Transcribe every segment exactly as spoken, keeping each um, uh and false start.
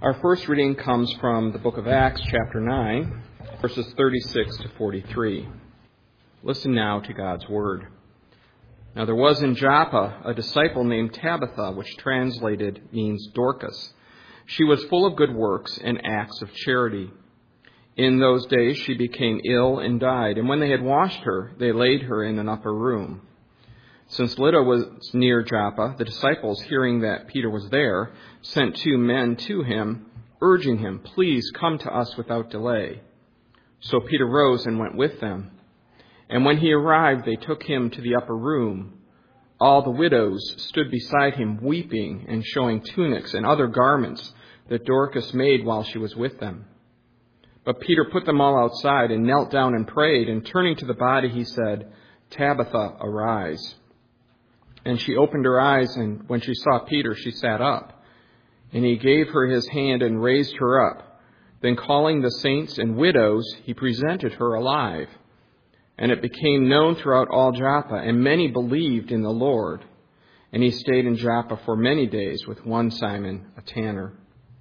Our first reading comes from the book of Acts, chapter nine, verses thirty-six to forty-three. Listen now to God's word. Now there was in Joppa a disciple named Tabitha, which translated means Dorcas. She was full of good works and acts of charity. In those days she became ill and died, and when they had washed her, they laid her in an upper room. Since Lydda was near Joppa, the disciples, hearing that Peter was there, sent two men to him, urging him, "Please come to us without delay." So Peter rose and went with them. And when he arrived, they took him to the upper room. All the widows stood beside him, weeping and showing tunics and other garments that Dorcas made while she was with them. But Peter put them all outside and knelt down and prayed, and turning to the body, he said, "Tabitha, arise." And she opened her eyes, and when she saw Peter, she sat up. And he gave her his hand and raised her up. Then calling the saints and widows, he presented her alive. And it became known throughout all Joppa, and many believed in the Lord. And he stayed in Joppa for many days with one Simon, a tanner.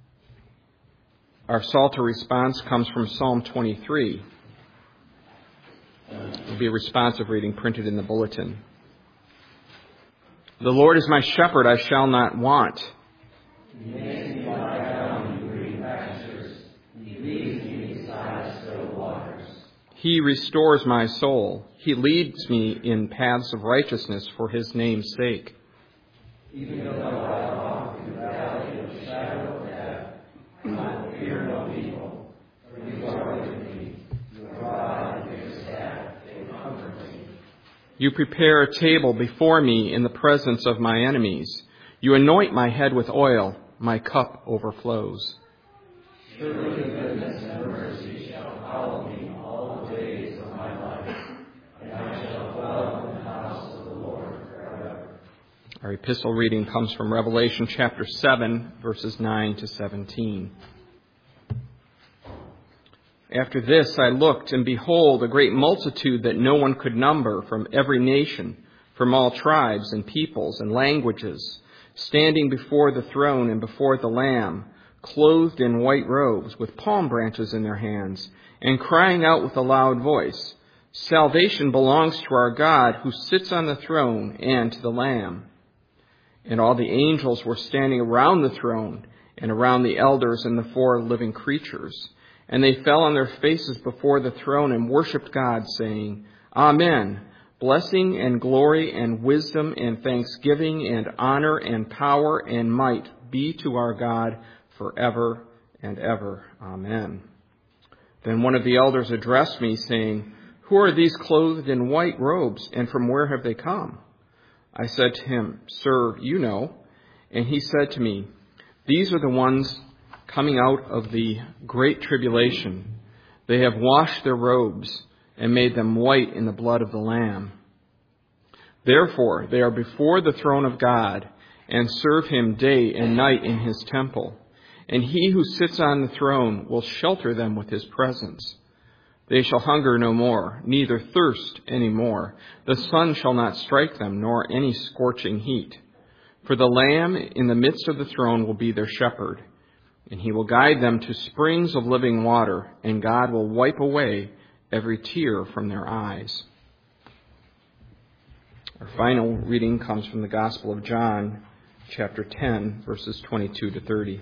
Our Psalter response comes from Psalm twenty-three. It will be a responsive reading printed in the bulletin. The Lord is my shepherd, I shall not want. He makes me lie down in green pastures. He leads me beside still waters. He restores my soul. He leads me in paths of righteousness for his name's sake. Even though I walk through the valley of the shadow of death, I will fear no evil, for you are with me. Your rod and your staff, they comfort me. You prepare a table before me in the presence of my enemies. You anoint my head with oil. My cup overflows. Surely goodness and mercy shall follow me all the days of my life, and I shall dwell in the house of the Lord forever. Our epistle reading comes from Revelation chapter seven, verses nine to seventeen. After this I looked, and behold, a great multitude that no one could number, from every nation, from all tribes and peoples and languages, standing before the throne and before the Lamb, clothed in white robes, with palm branches in their hands, and crying out with a loud voice, "Salvation belongs to our God, who sits on the throne, and to the Lamb." And all the angels were standing around the throne, and around the elders and the four living creatures. And they fell on their faces before the throne and worshipped God, saying, "Amen. Blessing and glory and wisdom and thanksgiving and honor and power and might be to our God forever and ever. Amen." Then one of the elders addressed me, saying, "Who are these clothed in white robes, and from where have they come?" I said to him, "Sir, you know." And he said to me, "These are the ones coming out of the great tribulation. They have washed their robes and made them white in the blood of the Lamb. Therefore, they are before the throne of God and serve him day and night in his temple. And he who sits on the throne will shelter them with his presence. They shall hunger no more, neither thirst any more. The sun shall not strike them, nor any scorching heat. For the Lamb in the midst of the throne will be their shepherd. And he will guide them to springs of living water, and God will wipe away every tear from their eyes." Our final reading comes from the Gospel of John, chapter ten, verses twenty-two to thirty.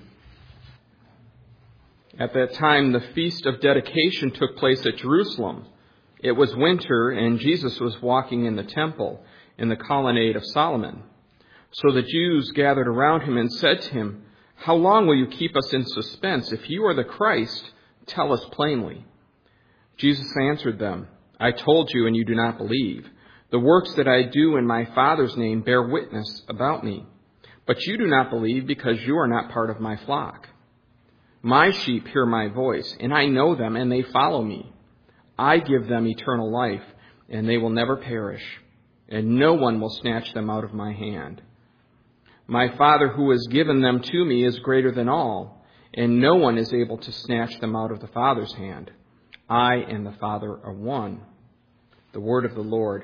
At that time, the feast of dedication took place at Jerusalem. It was winter, and Jesus was walking in the temple in the colonnade of Solomon. So the Jews gathered around him and said to him, "How long will you keep us in suspense? If you are the Christ, tell us plainly." Jesus answered them, "I told you, and you do not believe. The works that I do in my Father's name bear witness about me. But you do not believe because you are not part of my flock. My sheep hear my voice, and I know them, and they follow me. I give them eternal life, and they will never perish, and no one will snatch them out of my hand. My Father who has given them to me is greater than all, and no one is able to snatch them out of the Father's hand. I and the Father are one." The word of the Lord.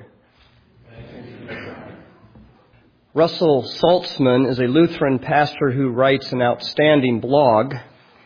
Russell Saltzman is a Lutheran pastor who writes an outstanding blog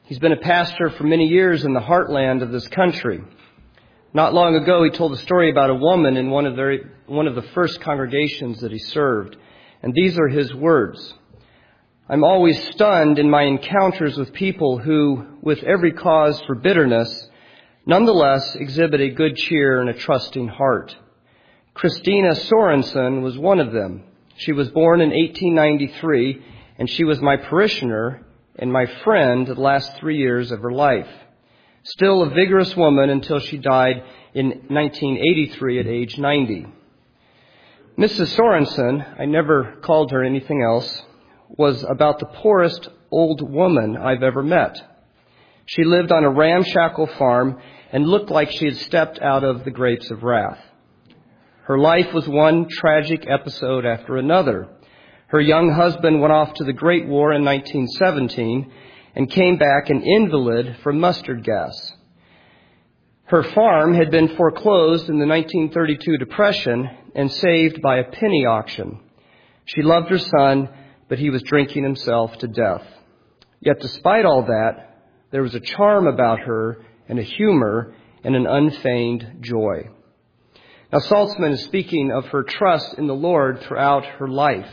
He's been a pastor for many years in the heartland of this country. Not long ago, he told a story about a woman in one of the, one of the first congregations that he served. And these are his words. I'm always stunned in my encounters with people who, with every cause for bitterness, nonetheless exhibit a good cheer and a trusting heart. Christina Sorensen was one of them. She was born in eighteen ninety-three, and she was my parishioner and my friend the last three years of her life. Still a vigorous woman until she died in nineteen eighty-three at age ninety. Missus Sorensen, I never called her anything else, was about the poorest old woman I've ever met. She lived on a ramshackle farm and looked like she had stepped out of the grapes of wrath. Her life was one tragic episode after another. Her young husband went off to the Great War in nineteen seventeen and came back an invalid from mustard gas. Her farm had been foreclosed in the nineteen thirty-two Depression and saved by a penny auction. She loved her son, but he was drinking himself to death. Yet despite all that, there was a charm about her and a humor and an unfeigned joy. Now, Saltzman is speaking of her trust in the Lord throughout her life.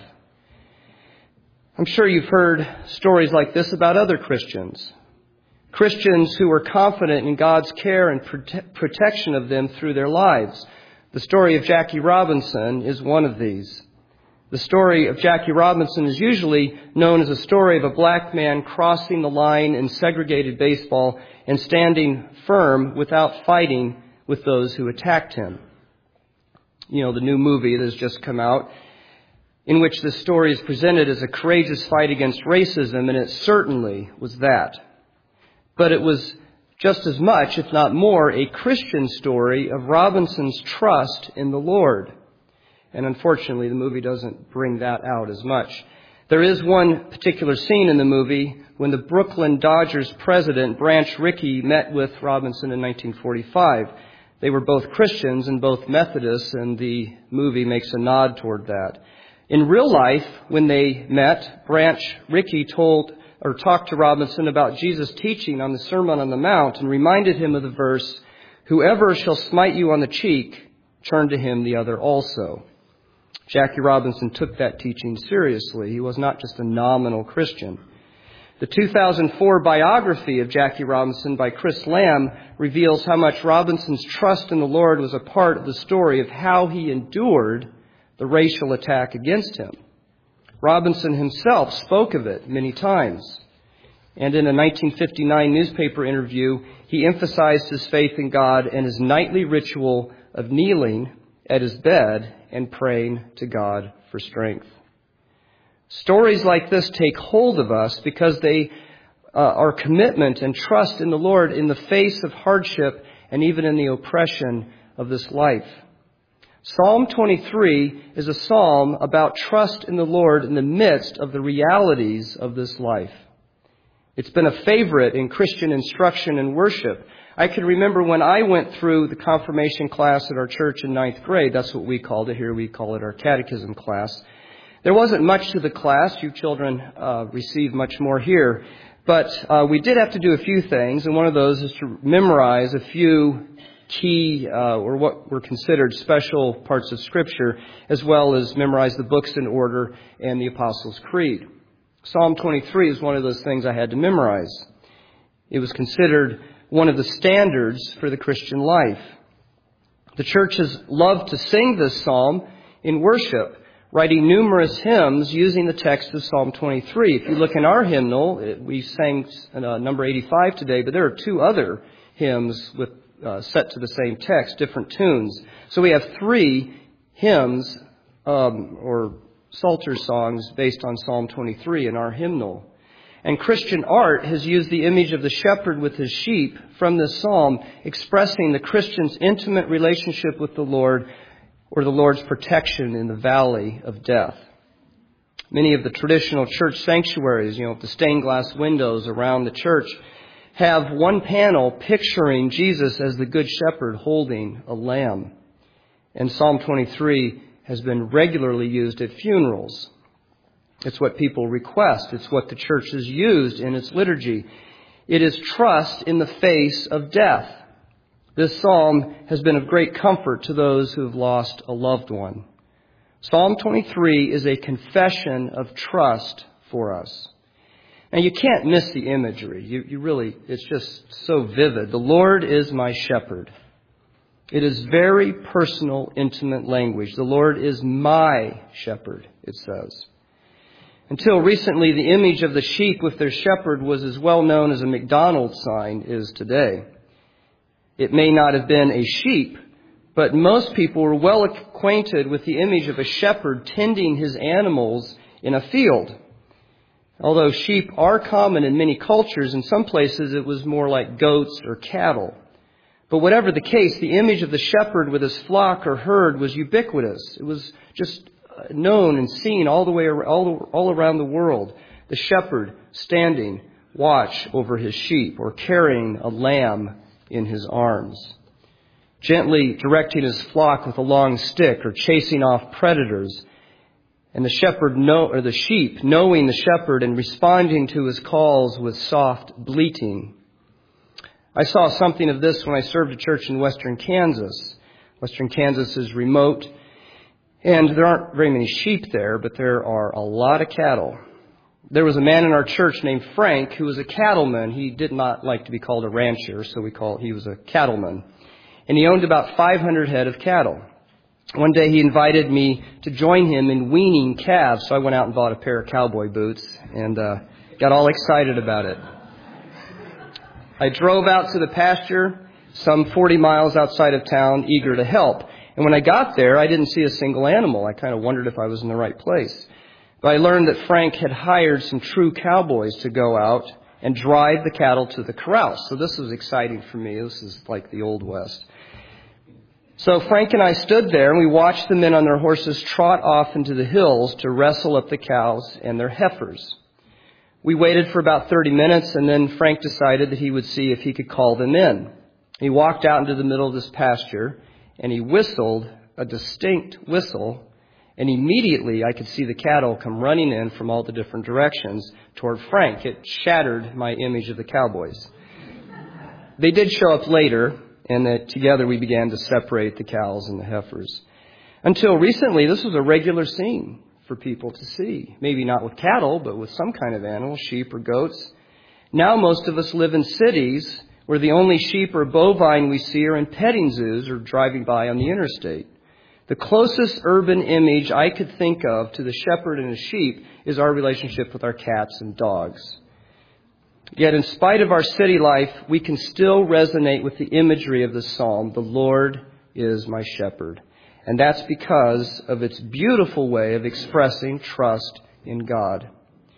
I'm sure you've heard stories like this about other Christians. Christians who were confident in God's care and prote- protection of them through their lives. The story of Jackie Robinson is one of these. The story of Jackie Robinson is usually known as a story of a black man crossing the line in segregated baseball and standing firm without fighting with those who attacked him. You know, the new movie that has just come out, in which this story is presented as a courageous fight against racism, and it certainly was that. But it was just as much, if not more, a Christian story of Robinson's trust in the Lord. And unfortunately, the movie doesn't bring that out as much. There is one particular scene in the movie when the Brooklyn Dodgers president, Branch Rickey, met with Robinson in nineteen forty-five. They were both Christians and both Methodists, and the movie makes a nod toward that. In real life, when they met, Branch Rickey told or talked to Robinson about Jesus' teaching on the Sermon on the Mount and reminded him of the verse, "Whoever shall smite you on the cheek, turn to him the other also." Jackie Robinson took that teaching seriously. He was not just a nominal Christian. The two thousand four biography of Jackie Robinson by Chris Lamb reveals how much Robinson's trust in the Lord was a part of the story of how he endured the racial attack against him. Robinson himself spoke of it many times. And in a nineteen fifty-nine newspaper interview, he emphasized his faith in God and his nightly ritual of kneeling at his bed and praying to God for strength. Stories like this take hold of us because they uh, are commitment and trust in the Lord in the face of hardship and even in the oppression of this life. Psalm twenty-three is a psalm about trust in the Lord in the midst of the realities of this life. It's been a favorite in Christian instruction and worship. I can remember when I went through the confirmation class at our church in ninth grade. That's what we called it. Here we call it our catechism class. There wasn't much to the class. You children uh, receive much more here. But uh, we did have to do a few things, and one of those is to memorize a few key uh, or what were considered special parts of Scripture, as well as memorize the books in order and the Apostles' Creed. Psalm twenty-three is one of those things I had to memorize. It was considered one of the standards for the Christian life. The church has loved to sing this psalm in worship, writing numerous hymns using the text of Psalm twenty-three. If you look in our hymnal, we sang uh, number eighty-five today, but there are two other hymns with uh, set to the same text, different tunes. So we have three hymns um, or Psalter songs based on Psalm twenty-three in our hymnal. And Christian art has used the image of the shepherd with his sheep from this psalm, expressing the Christian's intimate relationship with the Lord, or the Lord's protection in the valley of death. Many of the traditional church sanctuaries, you know, the stained glass windows around the church, have one panel picturing Jesus as the good shepherd holding a lamb. And Psalm twenty-three has been regularly used at funerals. It's what people request. It's what the church has used in its liturgy. It is trust in the face of death. This psalm has been of great comfort to those who have lost a loved one. Psalm twenty-three is a confession of trust for us. And you can't miss the imagery. You, you really, it's just so vivid. The Lord is my shepherd. It is very personal, intimate language. The Lord is my shepherd, it says. Until recently, the image of the sheep with their shepherd was as well known as a McDonald's sign is today. It may not have been a sheep, but most people were well acquainted with the image of a shepherd tending his animals in a field. Although sheep are common in many cultures, in some places it was more like goats or cattle. But whatever the case, the image of the shepherd with his flock or herd was ubiquitous. It was just known and seen all the way all, all around the world. The shepherd standing watch over his sheep or carrying a lamb in his arms, gently directing his flock with a long stick or chasing off predators. And the shepherd know, or the sheep knowing the shepherd and responding to his calls with soft bleating. I saw something of this when I served a church in western Kansas. Western Kansas is remote, and there aren't very many sheep there, but there are a lot of cattle. There was a man in our church named Frank who was a cattleman. He did not like to be called a rancher, so we call he was a cattleman. And he owned about five hundred head of cattle. One day he invited me to join him in weaning calves, so I went out and bought a pair of cowboy boots and uh, got all excited about it. I drove out to the pasture, some forty miles outside of town, eager to help. And when I got there, I didn't see a single animal. I kind of wondered if I was in the right place. But I learned that Frank had hired some true cowboys to go out and drive the cattle to the corrals. So this was exciting for me. This is like the Old West. So Frank and I stood there and we watched the men on their horses trot off into the hills to wrestle up the cows and their heifers. We waited for about thirty minutes, and then Frank decided that he would see if he could call them in. He walked out into the middle of this pasture, and he whistled a distinct whistle, and immediately I could see the cattle come running in from all the different directions toward Frank. It shattered my image of the cowboys. They did show up later, and that together we began to separate the cows and the heifers. Until recently, this was a regular scene for people to see. Maybe not with cattle, but with some kind of animal, sheep or goats. Now most of us live in cities where the only sheep or bovine we see are in petting zoos or driving by on the interstate. The closest urban image I could think of to the shepherd and his sheep is our relationship with our cats and dogs. Yet in spite of our city life, we can still resonate with the imagery of this psalm, "The Lord is my shepherd." And that's because of its beautiful way of expressing trust in God.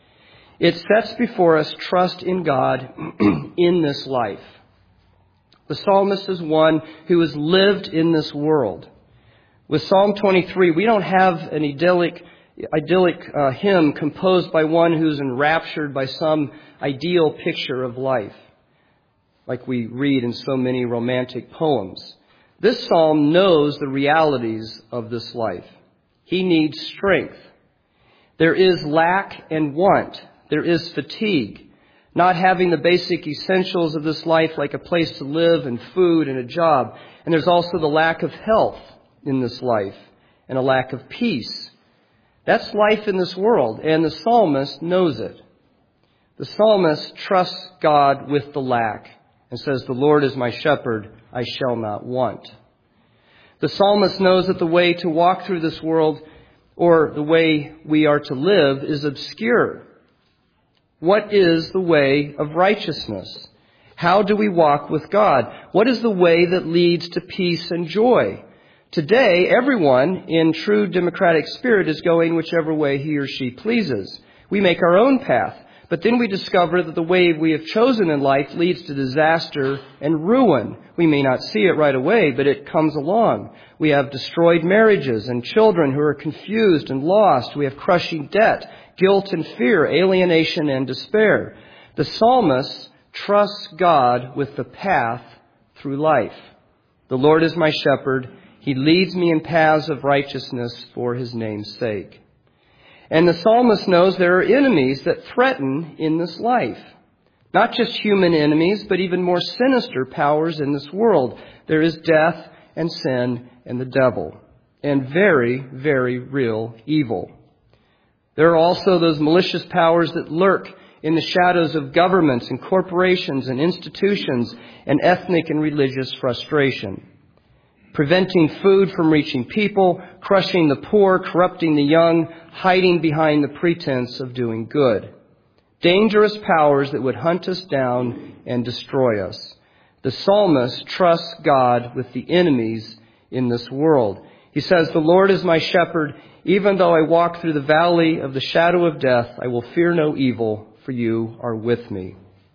It sets before us trust in God in this life. The psalmist is one who has lived in this world. With Psalm twenty-three, we don't have an idyllic, idyllic uh, hymn composed by one who's enraptured by some ideal picture of life, like we read in so many romantic poems. This psalm knows the realities of this life. He needs strength. There is lack and want. There is fatigue. Not having the basic essentials of this life like a place to live and food and a job. And there's also the lack of health in this life and a lack of peace. That's life in this world, and the psalmist knows it. The psalmist trusts God with the lack and says, "The Lord is my shepherd, I shall not want." The psalmist knows that the way to walk through this world, or the way we are to live, is obscure. What is the way of righteousness? How do we walk with God? What is the way that leads to peace and joy? Today, everyone in true democratic spirit is going whichever way he or she pleases. We make our own path. But then we discover that the way we have chosen in life leads to disaster and ruin. We may not see it right away, but it comes along. We have destroyed marriages and children who are confused and lost. We have crushing debt, guilt and fear, alienation and despair. The psalmist trusts God with the path through life. "The Lord is my shepherd. He leads me in paths of righteousness for his name's sake." And the psalmist knows there are enemies that threaten in this life. Not just human enemies, but even more sinister powers in this world. There is death and sin and the devil, and very, very real evil. There are also those malicious powers that lurk in the shadows of governments and corporations and institutions and ethnic and religious frustration. Preventing food from reaching people, crushing the poor, corrupting the young, hiding behind the pretense of doing good. Dangerous powers that would hunt us down and destroy us. The psalmist trusts God with the enemies in this world. He says, "The Lord is my shepherd. Even though I walk through the valley of the shadow of death, I will fear no evil, for you are with me."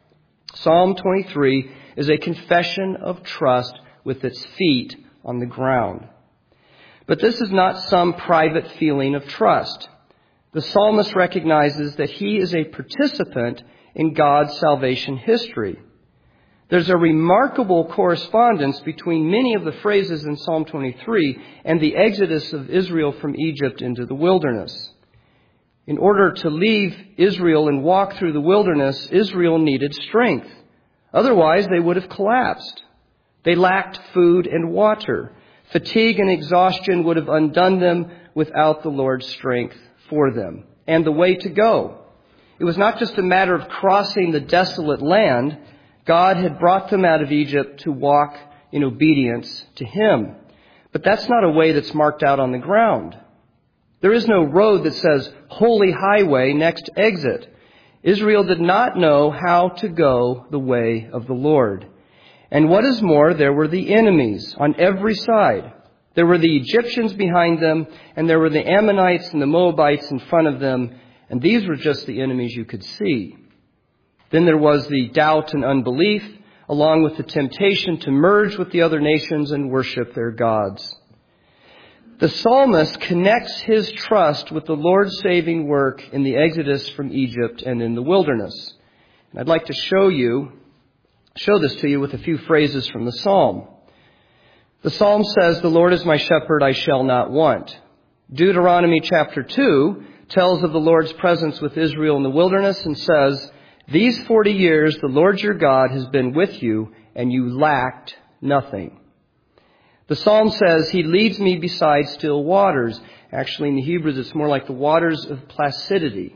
Psalm twenty-three is a confession of trust with its feet on the ground. But this is not some private feeling of trust. The psalmist recognizes that he is a participant in God's salvation history. There's a remarkable correspondence between many of the phrases in Psalm twenty-three and the exodus of Israel from Egypt into the wilderness. In order to leave Israel and walk through the wilderness, Israel needed strength. Otherwise, they would have collapsed. They lacked food and water. Fatigue and exhaustion would have undone them without the Lord's strength for them and the way to go. It was not just a matter of crossing the desolate land. God had brought them out of Egypt to walk in obedience to Him. But that's not a way that's marked out on the ground. There is no road that says, "Holy Highway, next exit." Israel did not know how to go the way of the Lord. And what is more, there were the enemies on every side. There were the Egyptians behind them, and there were the Ammonites and the Moabites in front of them, and these were just the enemies you could see. Then there was the doubt and unbelief, along with the temptation to merge with the other nations and worship their gods. The psalmist connects his trust with the Lord's saving work in the exodus from Egypt and in the wilderness. And I'd like to show you, show this to you with a few phrases from the psalm. The psalm says, "The Lord is my shepherd, I shall not want." Deuteronomy chapter two tells of the Lord's presence with Israel in the wilderness and says, "These forty years the Lord your God has been with you, and you lacked nothing." The psalm says, "He leads me beside still waters." Actually, in the Hebrew, it's more like the waters of placidity.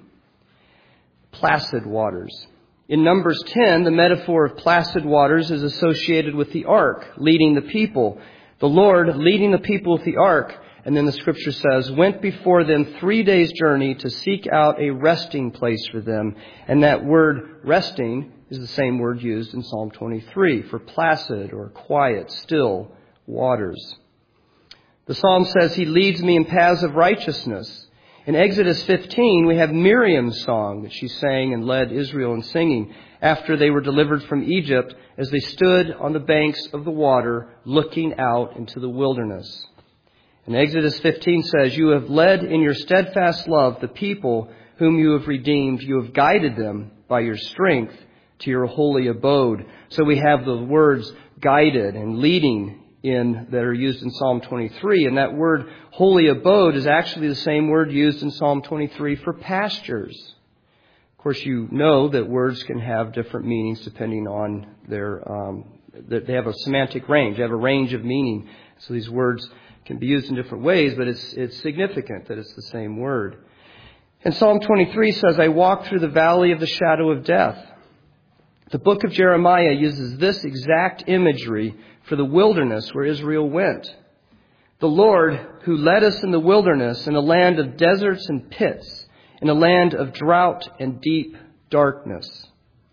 Placid waters. In Numbers ten, the metaphor of placid waters is associated with the ark, leading the people. The Lord leading the people with the ark, and then the scripture says, went before them three days' journey to seek out a resting place for them. And that word resting is the same word used in Psalm twenty-three for placid or quiet, still waters. The psalm says, "He leads me in paths of righteousness." In Exodus fifteen, we have Miriam's song that she sang and led Israel in singing after they were delivered from Egypt as they stood on the banks of the water looking out into the wilderness. And Exodus fifteen says, "You have led in your steadfast love the people whom you have redeemed. You have guided them by your strength to your holy abode." So we have the words guided and leading in that are used in Psalm twenty-three. And that word holy abode is actually the same word used in Psalm twenty-three for pastures. Of course, you know that words can have different meanings depending on their, um, that they have a semantic range. They have a range of meaning. So these words can be used in different ways, but it's, it's significant that it's the same word. And Psalm twenty-three says, "I walk through the valley of the shadow of death." The book of Jeremiah uses this exact imagery for the wilderness where Israel went. The Lord who led us in the wilderness in a land of deserts and pits, in a land of drought and deep darkness.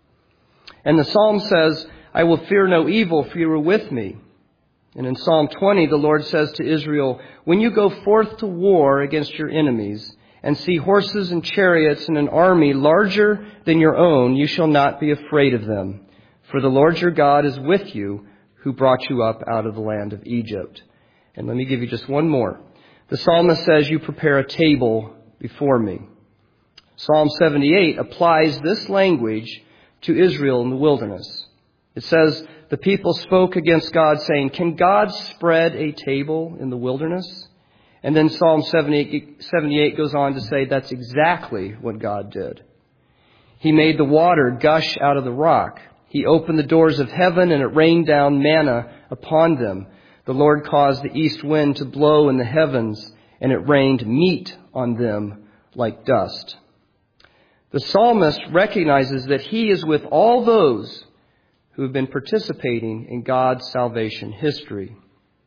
And the psalm says, "I will fear no evil, for you are with me." And in Psalm twenty, the Lord says to Israel, "When you go forth to war against your enemies and see horses and chariots and an army larger than your own, you shall not be afraid of them. For the Lord your God is with you, who brought you up out of the land of Egypt." And let me give you just one more. The psalmist says, "You prepare a table before me." Psalm seventy-eight applies this language to Israel in the wilderness. It says, the people spoke against God, saying, "Can God spread a table in the wilderness?" And then Psalm seventy-eight goes on to say that's exactly what God did. He made the water gush out of the rock. He opened the doors of heaven, and it rained down manna upon them. The Lord caused the east wind to blow in the heavens, and it rained meat on them like dust. The psalmist recognizes that he is with all those who have been participating in God's salvation history.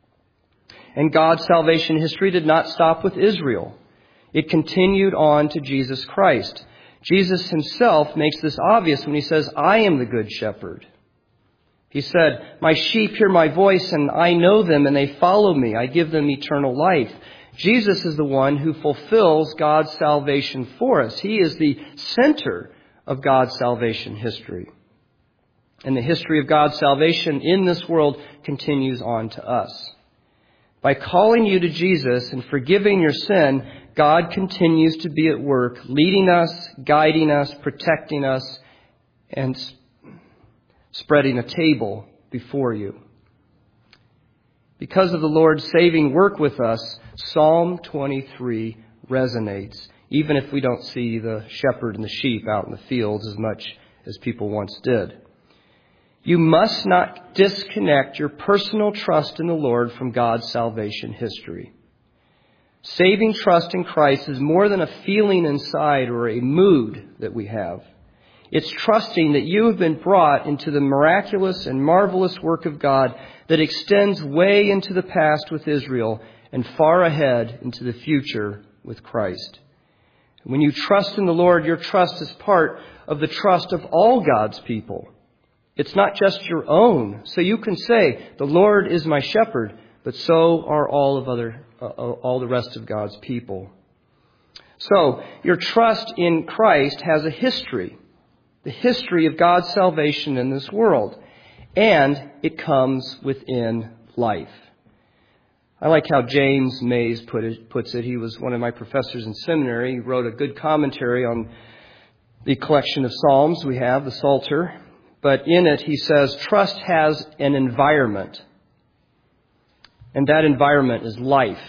And God's salvation history did not stop with Israel. It continued on to Jesus Christ. Jesus himself makes this obvious when he says, I am the good shepherd. He said, my sheep hear my voice, and I know them, and they follow me. I give them eternal life. Jesus is the one who fulfills God's salvation for us. He is the center of God's salvation history. And the history of God's salvation in this world continues on to us. By calling you to Jesus and forgiving your sin, God continues to be at work, leading us, guiding us, protecting us, and spreading a table before you. Because of the Lord's saving work with us, Psalm twenty-three resonates, even if we don't see the shepherd and the sheep out in the fields as much as people once did. You must not disconnect your personal trust in the Lord from God's salvation history. Saving trust in Christ is more than a feeling inside or a mood that we have. It's trusting that you have been brought into the miraculous and marvelous work of God that extends way into the past with Israel and far ahead into the future with Christ. When you trust in the Lord, your trust is part of the trust of all God's people. It's not just your own. So you can say, the Lord is my shepherd, but so are all of other, uh, all the rest of God's people. So your trust in Christ has a history, the history of God's salvation in this world, and it comes within life. I like how James Mays put it, puts it. He was one of my professors in seminary. He wrote a good commentary on the collection of Psalms we have, the Psalter. But in it, he says, trust has an environment. And that environment is life.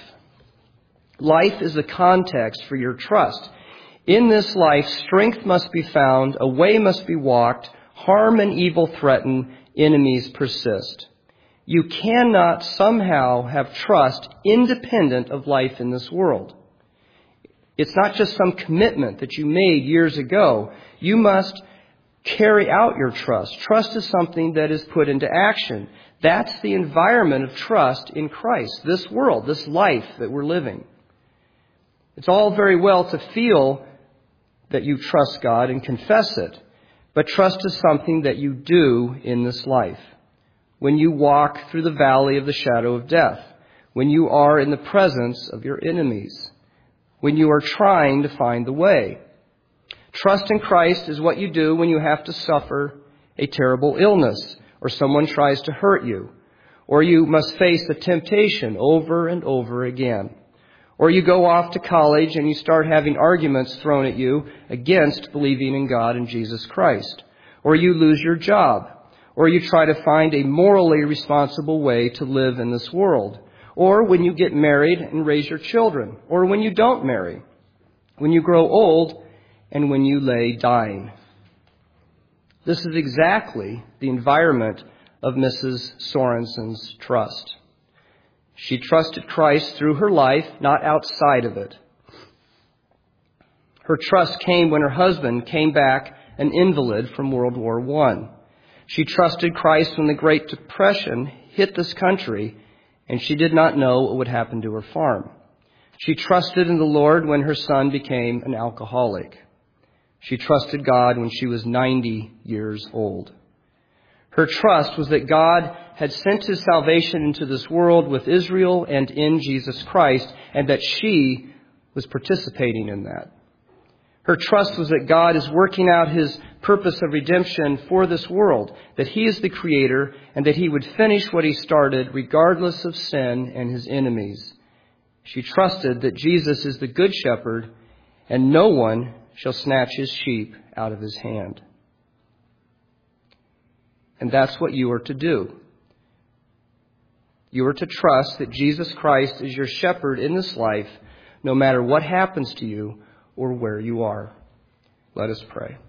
Life is the context for your trust. In this life, strength must be found, a way must be walked, harm and evil threaten, enemies persist. You cannot somehow have trust independent of life in this world. It's not just some commitment that you made years ago. You must carry out your trust. Trust is something that is put into action. That's the environment of trust in Christ, this world, this life that we're living. It's all very well to feel that you trust God and confess it, but trust is something that you do in this life. When you walk through the valley of the shadow of death, when you are in the presence of your enemies, when you are trying to find the way. Trust in Christ is what you do when you have to suffer a terrible illness, or someone tries to hurt you, or you must face a temptation over and over again, or you go off to college and you start having arguments thrown at you against believing in God and Jesus Christ, or you lose your job, or you try to find a morally responsible way to live in this world, or when you get married and raise your children, or when you don't marry, when you grow old, and when you lay dying. This is exactly the environment of Missus Sorensen's trust. She trusted Christ through her life, not outside of it. Her trust came when her husband came back an invalid from World War One. She trusted Christ when the Great Depression hit this country, and she did not know what would happen to her farm. She trusted in the Lord when her son became an alcoholic. She trusted God when she was ninety years old. Her trust was that God had sent his salvation into this world with Israel and in Jesus Christ, and that she was participating in that. Her trust was that God is working out his purpose of redemption for this world, that he is the creator, and that he would finish what he started regardless of sin and his enemies. She trusted that Jesus is the good shepherd, and no one shall snatch his sheep out of his hand. And that's what you are to do. You are to trust that Jesus Christ is your shepherd in this life, no matter what happens to you or where you are. Let us pray.